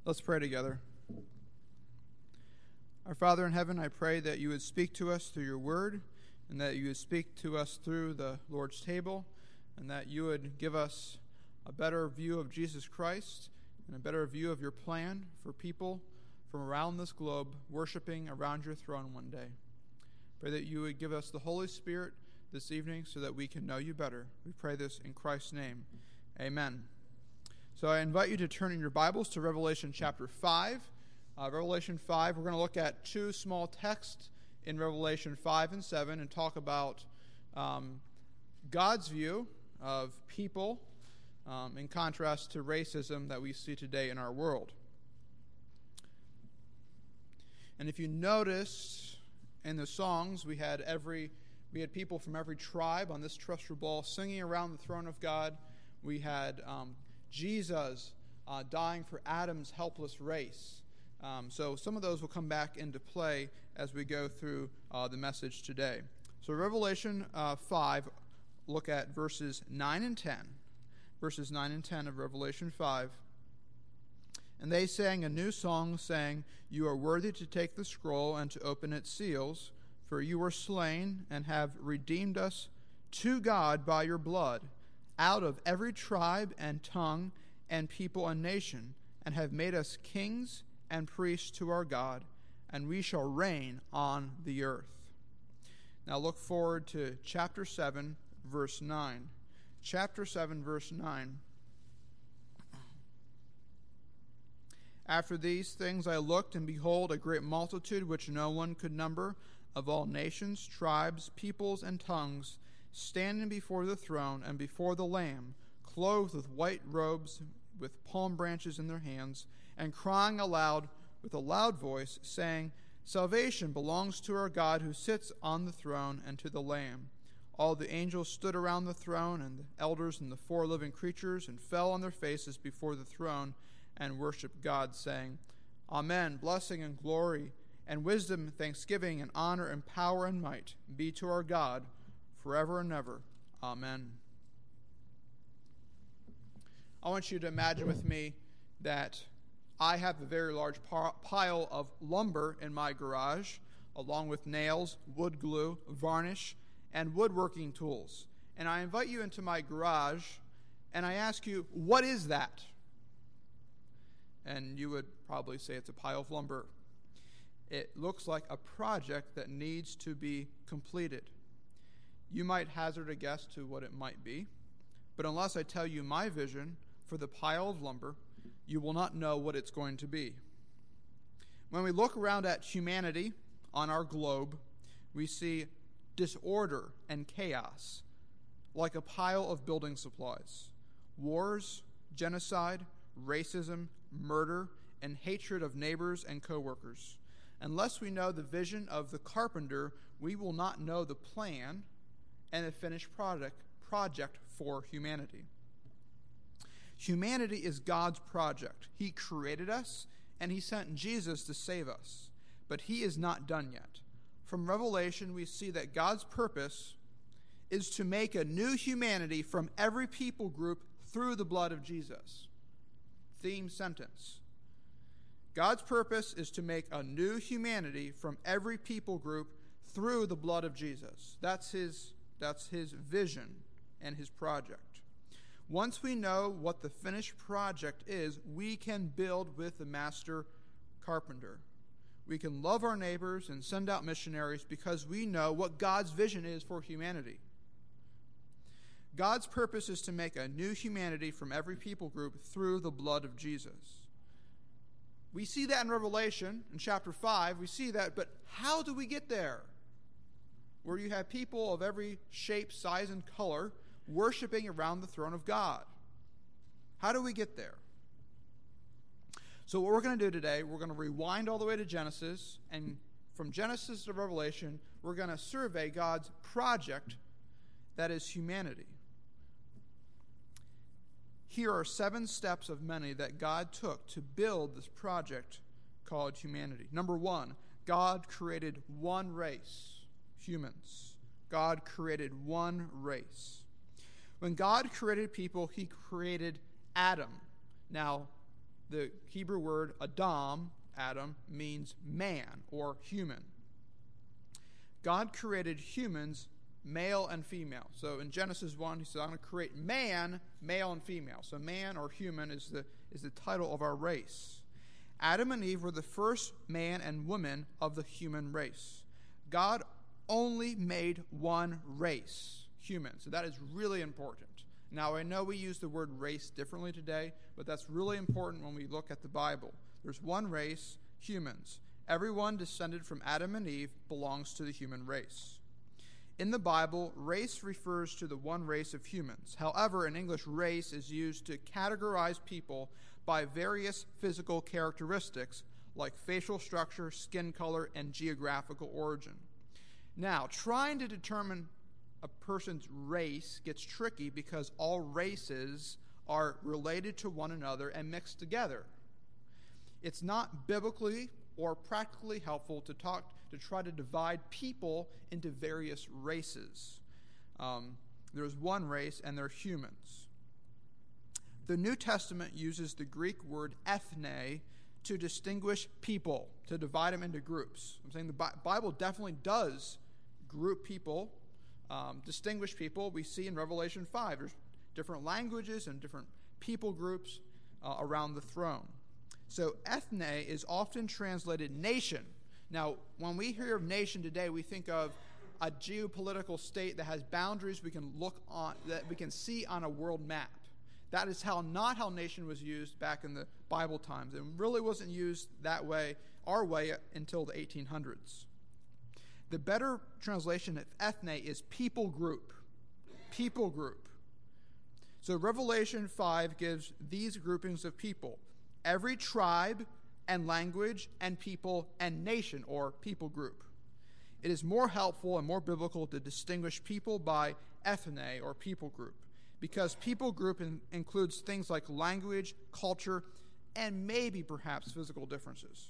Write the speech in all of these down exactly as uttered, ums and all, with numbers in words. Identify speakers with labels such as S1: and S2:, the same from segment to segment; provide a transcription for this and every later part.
S1: Let's pray together. Our Father in heaven, I pray that you would speak to us through your word, and that you would speak to us through the Lord's table, and that you would give us a better view of Jesus Christ and a better view of your plan for people from around this globe worshiping around your throne one day. Pray that you would give us the Holy Spirit this evening so that we can know you better. We pray this in Christ's name. Amen. So I invite you to turn in your Bibles to Revelation chapter five. Uh, Revelation five, we're going to look at two small texts in Revelation five and seven and talk about um, God's view of people um, in contrast to racism that we see today in our world. And if you notice in the songs, we had every we had people from every tribe on this terrestrial ball singing around the throne of God. We had um, Jesus uh, dying for Adam's helpless race. Um, so some of those will come back into play as we go through uh, the message today. So Revelation uh, five, look at verses nine and ten. Verses nine and ten of Revelation five. And they sang a new song, saying, "You are worthy to take the scroll and to open its seals, for you were slain and have redeemed us to God by your blood, out of every tribe and tongue and people and nation, and have made us kings and priests to our God, and we shall reign on the earth." Now look forward to chapter seven, verse nine. Chapter seven, verse nine. "After these things I looked, and behold, a great multitude which no one could number, of all nations, tribes, peoples, and tongues, standing before the throne and before the Lamb, clothed with white robes, with palm branches in their hands, and crying aloud with a loud voice, saying, 'Salvation belongs to our God who sits on the throne and to the Lamb.' All the angels stood around the throne, and the elders and the four living creatures, and fell on their faces before the throne and worshiped God, saying, 'Amen, blessing and glory and wisdom, thanksgiving and honor and power and might be to our God forever and ever. Amen.'" I want you to imagine with me that I have a very large pile of lumber in my garage, along with nails, wood glue, varnish, and woodworking tools. And I invite you into my garage, and I ask you, what is that? And you would probably say it's a pile of lumber. It looks like a project that needs to be completed. You might hazard a guess to what it might be, but unless I tell you my vision for the pile of lumber, you will not know what it's going to be. When we look around at humanity on our globe, we see disorder and chaos, like a pile of building supplies. Wars, genocide, racism, murder, and hatred of neighbors and coworkers. Unless we know the vision of the carpenter, we will not know the plan and the finished product, project for humanity. Humanity is God's project. He created us, and he sent Jesus to save us. But he is not done yet. From Revelation, we see that God's purpose is to make a new humanity from every people group through the blood of Jesus. Theme sentence. God's purpose is to make a new humanity from every people group through the blood of Jesus. That's his, that's his vision and his project. Once we know what the finished project is, we can build with the master carpenter. We can love our neighbors and send out missionaries because we know what God's vision is for humanity. God's purpose is to make a new humanity from every people group through the blood of Jesus. We see that in Revelation, in chapter five, we see that, but how do we get there? Where you have people of every shape, size, and color worshiping around the throne of God. How do we get there? So what we're going to do today, we're going to rewind all the way to Genesis, and from Genesis to Revelation, we're going to survey God's project that is humanity. Here are seven steps of many that God took to build this project called humanity. Number one, God created one race, humans. God created one race. When God created people, he created Adam. Now, the Hebrew word Adam, Adam, means man or human. God created humans, male and female. So in Genesis one, he said, I'm going to create man, male and female. So man or human is the, is the title of our race. Adam and Eve were the first man and woman of the human race. God only made one race, human. So that is really important. Now, I know we use the word race differently today, but that's really important when we look at the Bible. There's one race, humans. Everyone descended from Adam and Eve belongs to the human race. In the Bible, race refers to the one race of humans. However, in English, race is used to categorize people by various physical characteristics like facial structure, skin color, and geographical origin. Now, trying to determine a person's race gets tricky because all races are related to one another and mixed together. It's not biblically or practically helpful to talk to try to divide people into various races. Um, there's one race, and they're humans. The New Testament uses the Greek word ethne to distinguish people, to divide them into groups. I'm saying the Bible definitely does group people, um, distinguish people. We see in Revelation five, there's different languages and different people groups uh, around the throne. So ethne is often translated nation. Now, when we hear of nation today, we think of a geopolitical state that has boundaries we can look on, that we can see on a world map. That is how not how nation was used back in the Bible times. It really wasn't used that way, our way, until the eighteen hundreds. The better translation of ethne is people group. People group. So Revelation five gives these groupings of people. Every tribe and language and people and nation or people group. It is more helpful and more biblical to distinguish people by ethne or people group, because people group in, includes things like language, culture, and maybe perhaps physical differences.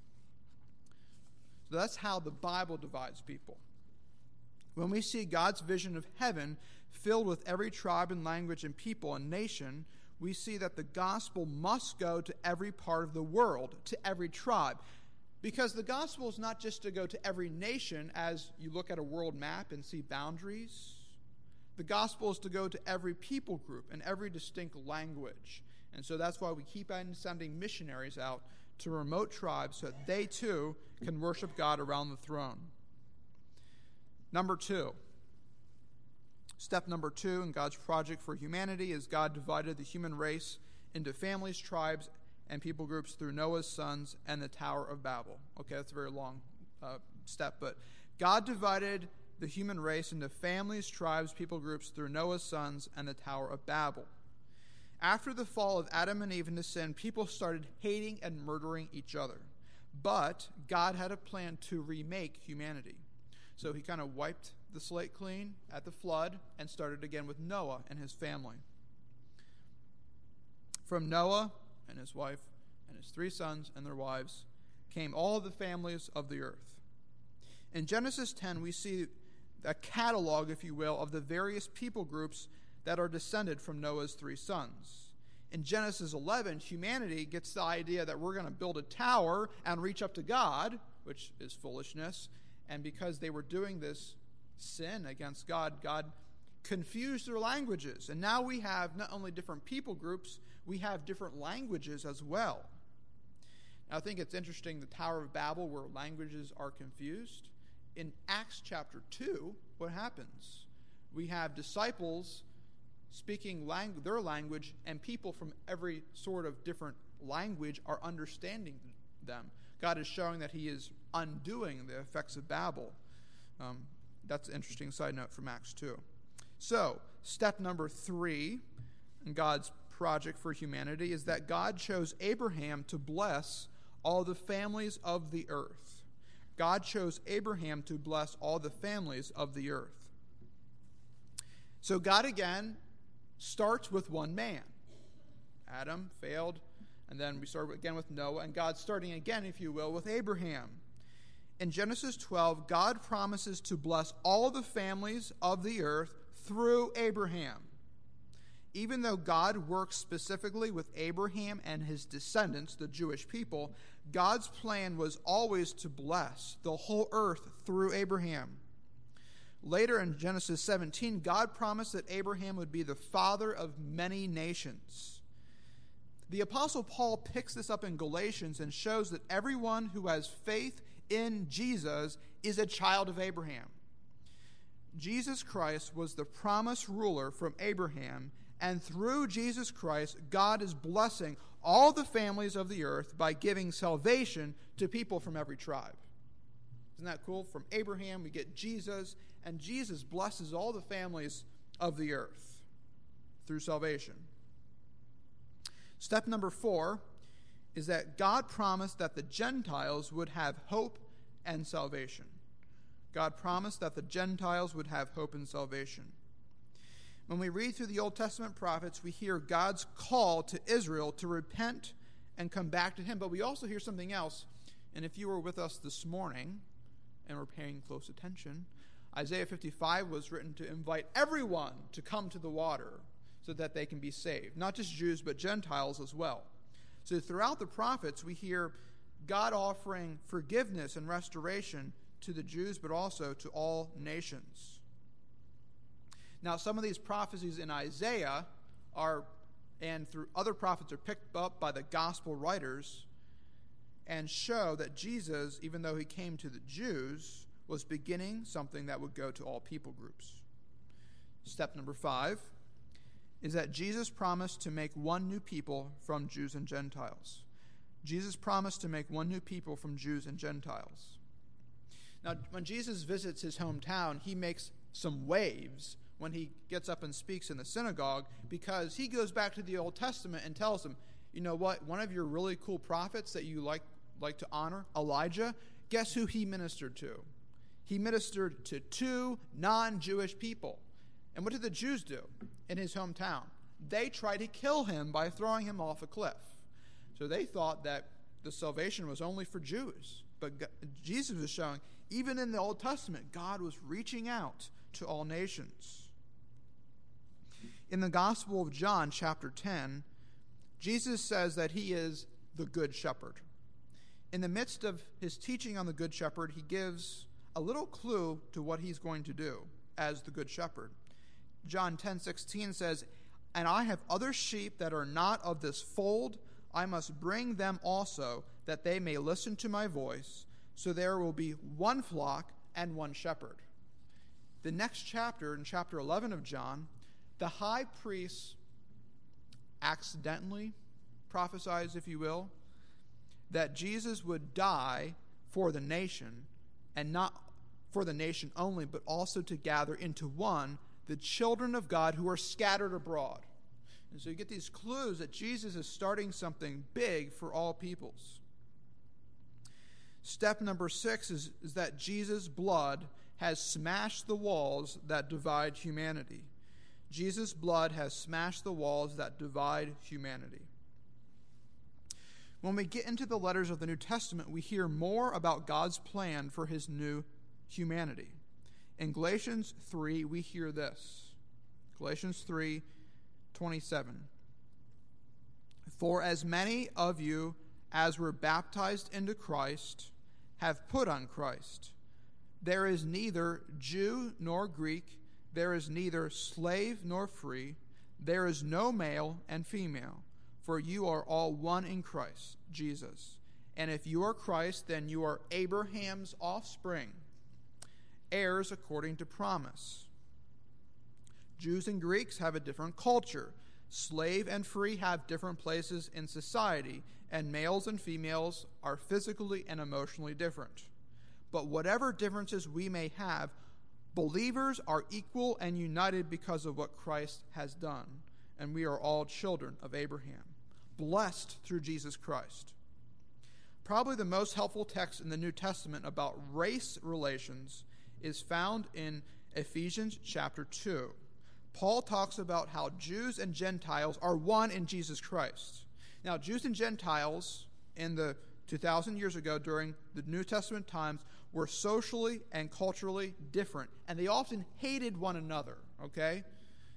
S1: So that's how the Bible divides people. When we see God's vision of heaven filled with every tribe and language and people and nation, we see that the gospel must go to every part of the world, to every tribe. Because the gospel is not just to go to every nation as you look at a world map and see boundaries. The gospel is to go to every people group and every distinct language. And so that's why we keep on sending missionaries out to remote tribes so that they too can worship God around the throne. Number two. Step number two in God's project for humanity is God divided the human race into families, tribes, and people groups through Noah's sons and the Tower of Babel. Okay, that's a very long uh, step, but God divided the human race into families, tribes, people groups through Noah's sons and the Tower of Babel. After the fall of Adam and Eve into sin, people started hating and murdering each other. But God had a plan to remake humanity. So he kind of wiped the slate clean at the flood and started again with Noah and his family. From Noah and his wife and his three sons and their wives came all the families of the earth. In Genesis ten, we see a catalog, if you will, of the various people groups that are descended from Noah's three sons. In Genesis eleven, humanity gets the idea that we're going to build a tower and reach up to God, which is foolishness. And because they were doing this sin against God, God confused their languages. And now we have not only different people groups, we have different languages as well. Now, I think it's interesting, the Tower of Babel, where languages are confused. In Acts chapter two, what happens? We have disciples speaking lang- their language, and people from every sort of different language are understanding them. God is showing that he is undoing the effects of Babel. Um, that's an interesting side note from Acts two. So, step number three in God's project for humanity is that God chose Abraham to bless all the families of the earth. God chose Abraham to bless all the families of the earth. So God again starts with one man. Adam failed, and then we start again with Noah, and God's starting again, if you will, with Abraham. In Genesis twelve, God promises to bless all the families of the earth through Abraham. Even though God works specifically with Abraham and his descendants, the Jewish people, God's plan was always to bless the whole earth through Abraham. Later in Genesis seventeen, God promised that Abraham would be the father of many nations. The Apostle Paul picks this up in Galatians and shows that everyone who has faith in Jesus is a child of Abraham. Jesus Christ was the promised ruler from Abraham, and through Jesus Christ, God is blessing all the families of the earth by giving salvation to people from every tribe. Isn't that cool? From Abraham, we get Jesus, and Jesus blesses all the families of the earth through salvation. Step number four is that God promised that the Gentiles would have hope and salvation. God promised that the Gentiles would have hope and salvation. When we read through the Old Testament prophets, we hear God's call to Israel to repent and come back to him. But we also hear something else. And if you were with us this morning and were paying close attention, Isaiah fifty-five was written to invite everyone to come to the water so that they can be saved. Not just Jews, but Gentiles as well. So throughout the prophets, we hear God offering forgiveness and restoration to the Jews, but also to all nations. Now, some of these prophecies in Isaiah are, and through other prophets, are picked up by the gospel writers and show that Jesus, even though he came to the Jews, was beginning something that would go to all people groups. Step number five is that Jesus promised to make one new people from Jews and Gentiles. Jesus promised to make one new people from Jews and Gentiles. Now, when Jesus visits his hometown, he makes some waves when he gets up and speaks in the synagogue, because he goes back to the Old Testament and tells them, you know what, one of your really cool prophets that you like, like to honor, Elijah, guess who he ministered to? He ministered to two non-Jewish people. And what did the Jews do in his hometown? They tried to kill him by throwing him off a cliff. So they thought that the salvation was only for Jews. But God, Jesus was showing, even in the Old Testament, God was reaching out to all nations. In the Gospel of John, chapter ten, Jesus says that he is the Good Shepherd. In the midst of his teaching on the Good Shepherd, he gives a little clue to what he's going to do as the Good Shepherd. John ten sixteen says, "And I have other sheep that are not of this fold. I must bring them also, that they may listen to my voice. So there will be one flock and one shepherd." The next chapter, in chapter eleven of John, the high priest accidentally prophesies, if you will, that Jesus would die for the nation, and not for the nation only, but also to gather into one the children of God who are scattered abroad. And so you get these clues that Jesus is starting something big for all peoples. Step number six is, is that Jesus' blood has smashed the walls that divide humanity. Jesus' blood has smashed the walls that divide humanity. When we get into the letters of the New Testament, we hear more about God's plan for his new humanity. In Galatians three, we hear this. Galatians three twenty-seven. "For as many of you as were baptized into Christ have put on Christ. There is neither Jew nor Greek, there is neither slave nor free, there is no male and female, for you are all one in Christ Jesus. And if you are Christ, then you are Abraham's offspring, heirs according to promise." Jews and Greeks have a different culture. Slave and free have different places in society, and males and females are physically and emotionally different. But whatever differences we may have, believers are equal and united because of what Christ has done, and we are all children of Abraham, blessed through Jesus Christ. Probably the most helpful text in the New Testament about race relations is found in Ephesians chapter two. Paul talks about how Jews and Gentiles are one in Jesus Christ. Now, Jews and Gentiles in the two thousand years ago during the New Testament times were socially and culturally different, and they often hated one another, okay?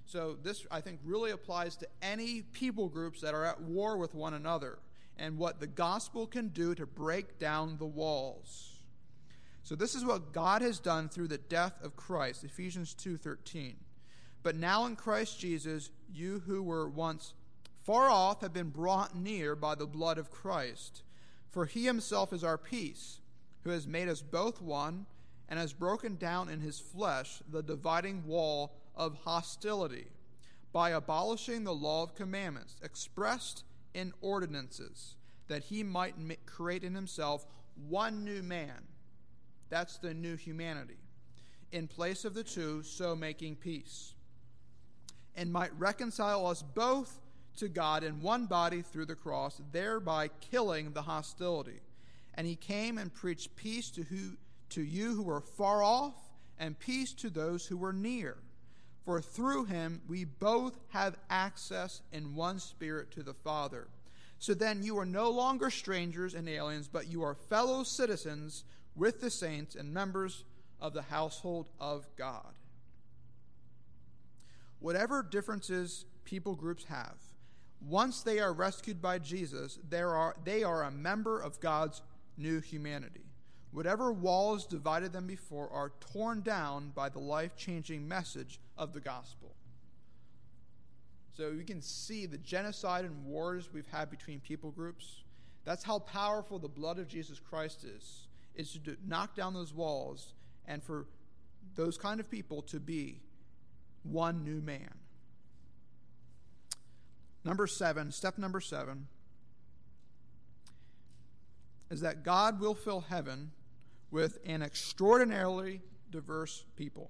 S1: So this, I think, really applies to any people groups that are at war with one another and what the gospel can do to break down the walls. So this is what God has done through the death of Christ, Ephesians two thirteen. But now in Christ Jesus, you who were once far off have been brought near by the blood of Christ. For he himself is our peace, who has made us both one, and has broken down in his flesh the dividing wall of hostility, by abolishing the law of commandments expressed in ordinances, that he might create in himself one new man. That's the new humanity, in place of the two, so making peace, and might reconcile us both to God in one body through the cross, thereby killing the hostility. And he came and preached peace to who to you who were far off, and peace to those who were near. For through him we both have access in one Spirit to the Father. So then you are no longer strangers and aliens, but you are fellow citizens with the saints and members of the household of God. Whatever differences people groups have, once they are rescued by Jesus, there are, they are a member of God's new humanity. Whatever walls divided them before are torn down by the life-changing message of the gospel. So you can see the genocide and wars we've had between people groups. That's how powerful the blood of Jesus Christ is, is to do, knock down those walls and for those kind of people to be one new man. Number seven, step number seven, is that God will fill heaven with an extraordinarily diverse people.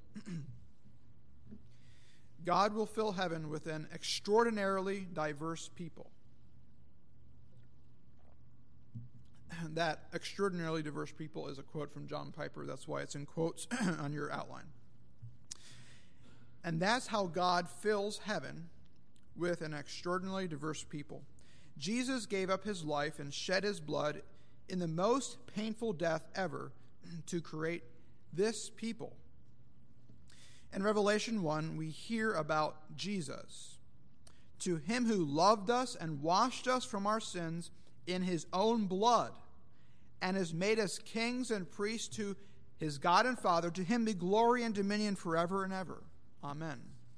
S1: God will fill heaven with an extraordinarily diverse people. That extraordinarily diverse people is a quote from John Piper. That's why it's in quotes on your outline. And that's how God fills heaven with an extraordinarily diverse people. Jesus gave up his life and shed his blood in the most painful death ever to create this people. In Revelation one, we hear about Jesus. To him who loved us and washed us from our sins in his own blood, and has made us kings and priests to his God and Father, to him be glory and dominion forever and ever. Amen.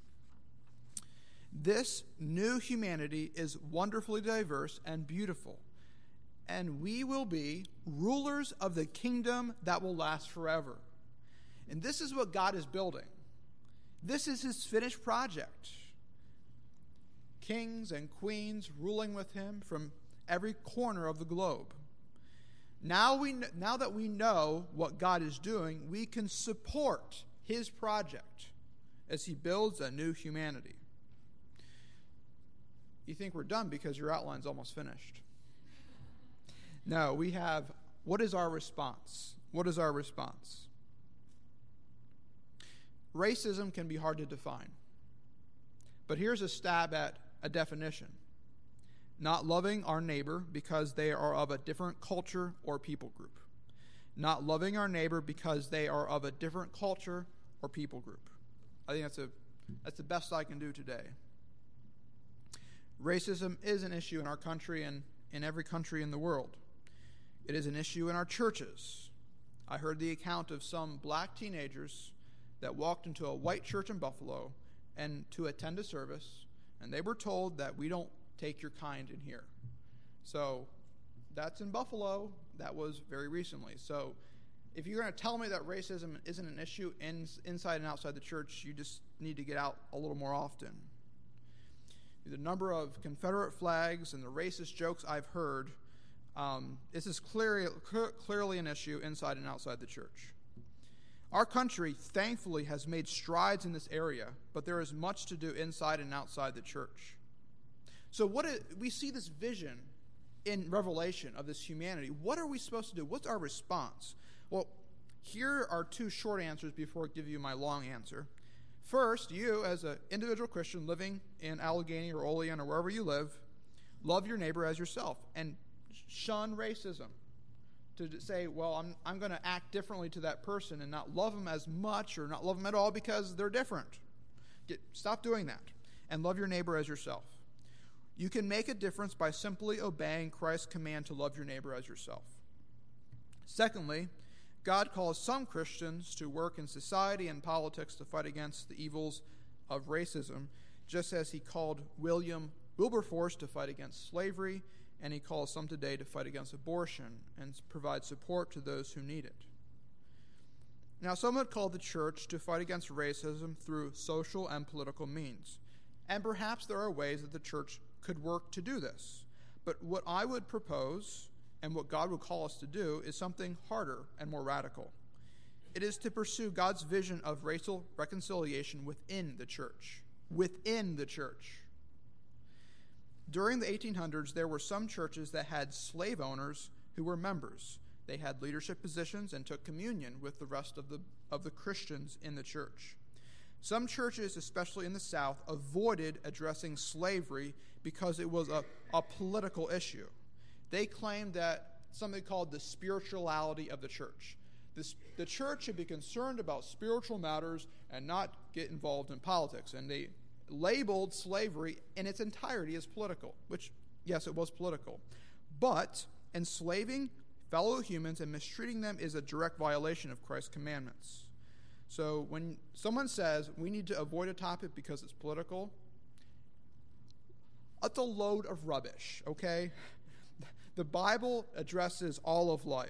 S1: This new humanity is wonderfully diverse and beautiful, and we will be rulers of the kingdom that will last forever. And this is what God is building. This is his finished project. Kings and queens ruling with him from every corner of the globe. Now we now that we know what God is doing, we can support his project as he builds a new humanity. You think we're done because your outline's almost finished. No, we have, what is our response? What is our response? Racism can be hard to define. But here's a stab at a definition. Not loving our neighbor because they are of a different culture or people group. Not loving our neighbor because they are of a different culture or people group. I think that's a that's the best I can do today. Racism is an issue in our country and in every country in the world. It is an issue in our churches. I heard the account of some black teenagers that walked into a white church in Buffalo and to attend a service, and they were told that we don't take your kind in here. So that's in Buffalo. That was very recently. So if you're going to tell me that racism isn't an issue in, inside and outside the church, you just need to get out a little more often. The number of Confederate flags and the racist jokes I've heard, um, this is clearly, clearly an issue inside and outside the church. Our country, thankfully, has made strides in this area, but there is much to do inside and outside the church. So what is, we see this vision in Revelation of this humanity. What are we supposed to do? What's our response? Well, here are two short answers before I give you my long answer. First, you as an individual Christian living in Allegheny or Olean or wherever you live, love your neighbor as yourself and shun racism. To say, well, I'm, I'm going to act differently to that person and not love them as much or not love them at all because they're different. Get, stop doing that and love your neighbor as yourself. You can make a difference by simply obeying Christ's command to love your neighbor as yourself. Secondly, God calls some Christians to work in society and politics to fight against the evils of racism, just as he called William Wilberforce to fight against slavery, and he calls some today to fight against abortion and provide support to those who need it. Now, some would call the church to fight against racism through social and political means, and perhaps there are ways that the church could work to do this. But what I would propose, and what God would call us to do, is something harder and more radical. It is to pursue God's vision of racial reconciliation within the church. Within the church. During the eighteen hundreds, there were some churches that had slave owners who were members. They had leadership positions and took communion with the rest of the, of the Christians in the church. Some churches, especially in the South, avoided addressing slavery because it was a, a political issue. They claimed that something called the spirituality of the church. This, the church should be concerned about spiritual matters and not get involved in politics. And they labeled slavery in its entirety as political, which, yes, it was political. But enslaving fellow humans and mistreating them is a direct violation of Christ's commandments. So when someone says we need to avoid a topic because it's political, that's a load of rubbish, okay? The Bible addresses all of life.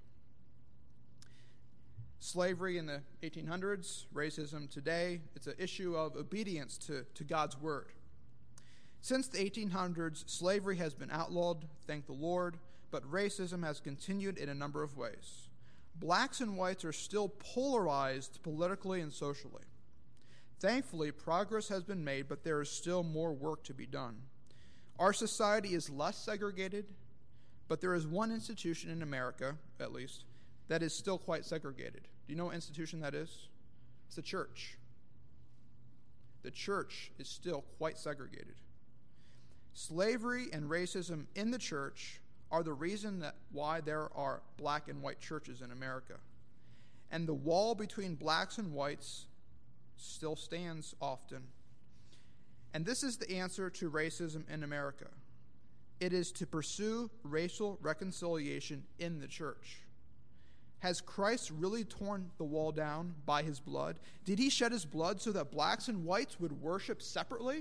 S1: Slavery in the eighteen hundreds, racism today, it's an issue of obedience to, to God's word. Since the eighteen hundreds, slavery has been outlawed, thank the Lord, but racism has continued in a number of ways. Blacks and whites are still polarized politically and socially. Thankfully, progress has been made, but there is still more work to be done. Our society is less segregated, but there is one institution in America, at least, that is still quite segregated. Do you know what institution that is? It's the church. The church is still quite segregated. Slavery and racism in the church are the reason that why there are black and white churches in America. And the wall between blacks and whites still stands often. And this is the answer to racism in America. It is to pursue racial reconciliation in the church. Has Christ really torn the wall down by his blood? Did he shed his blood so that blacks and whites would worship separately?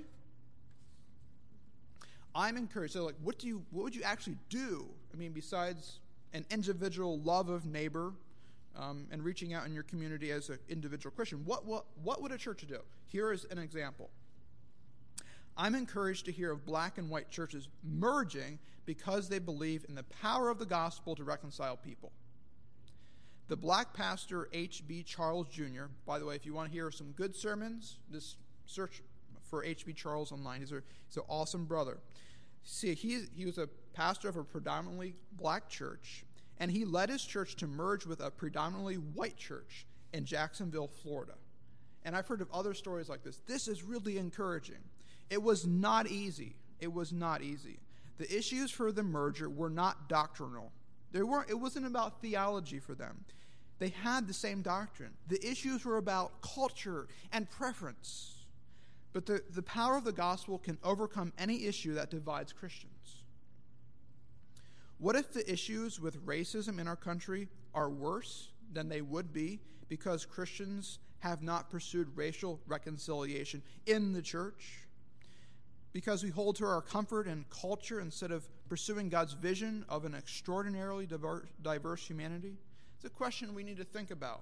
S1: I'm encouraged. So, like, what do you, what would you actually do? I mean, besides an individual love of neighbor um, and reaching out in your community as an individual Christian, what, what, what would a church do? Here is an example. I'm encouraged to hear of black and white churches merging because they believe in the power of the gospel to reconcile people. The black pastor H B Charles Junior, by the way, if you want to hear some good sermons, just search for H B Charles online. He's, a, he's an awesome brother. See, he, he was a pastor of a predominantly black church, and he led his church to merge with a predominantly white church in Jacksonville, Florida. And I've heard of other stories like this. This is really encouraging. It was not easy. It was not easy. The issues for the merger were not doctrinal. They weren't, it wasn't about theology for them. They had the same doctrine. The issues were about culture and preference. But the, the power of the gospel can overcome any issue that divides Christians. What if the issues with racism in our country are worse than they would be because Christians have not pursued racial reconciliation in the church? Because we hold to our comfort and culture instead of pursuing God's vision of an extraordinarily diverse, diverse humanity? It's a question we need to think about.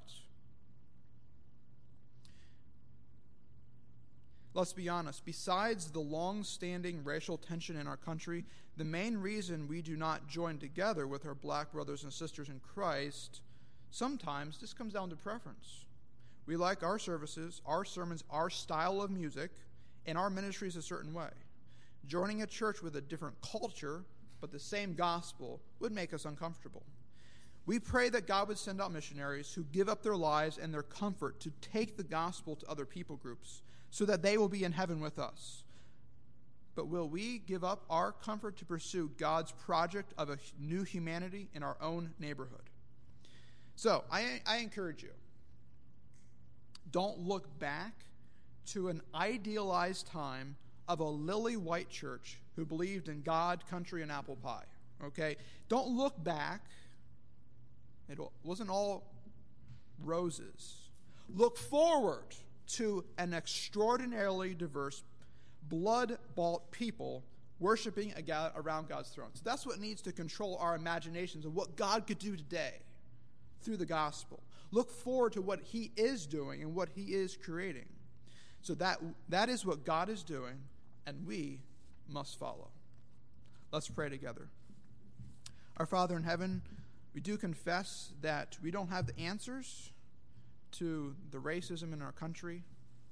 S1: Let's be honest. Besides the long-standing racial tension in our country, the main reason we do not join together with our black brothers and sisters in Christ, sometimes this comes down to preference. We like our services, our sermons, our style of music, and our ministry is a certain way. Joining a church with a different culture, but the same gospel, would make us uncomfortable. We pray that God would send out missionaries who give up their lives and their comfort to take the gospel to other people groups so that they will be in heaven with us. But will we give up our comfort to pursue God's project of a new humanity in our own neighborhood? So, I, I encourage you, don't look back to an idealized time of a lily white church who believed in God, country, and apple pie. Okay? Don't look back. It wasn't all roses. Look forward to an extraordinarily diverse, blood-bought people worshiping around God's throne. So that's what needs to control our imaginations of what God could do today through the gospel. Look forward to what he is doing and what he is creating. So that that is what God is doing, and we must follow. Let's pray together. Our Father in heaven, we do confess that we don't have the answers to the racism in our country,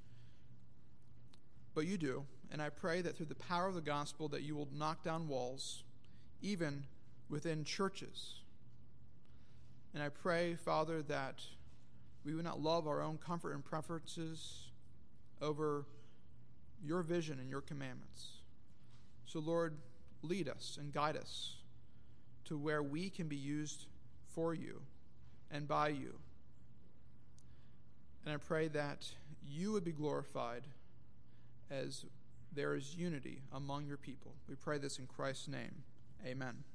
S1: but you do. And I pray that through the power of the gospel that you will knock down walls, even within churches. And I pray, Father, that we would not love our own comfort and preferences over your vision and your commandments. So, Lord, lead us and guide us to where we can be used for you and by you. And I pray that you would be glorified as there is unity among your people. We pray this in Christ's name. Amen.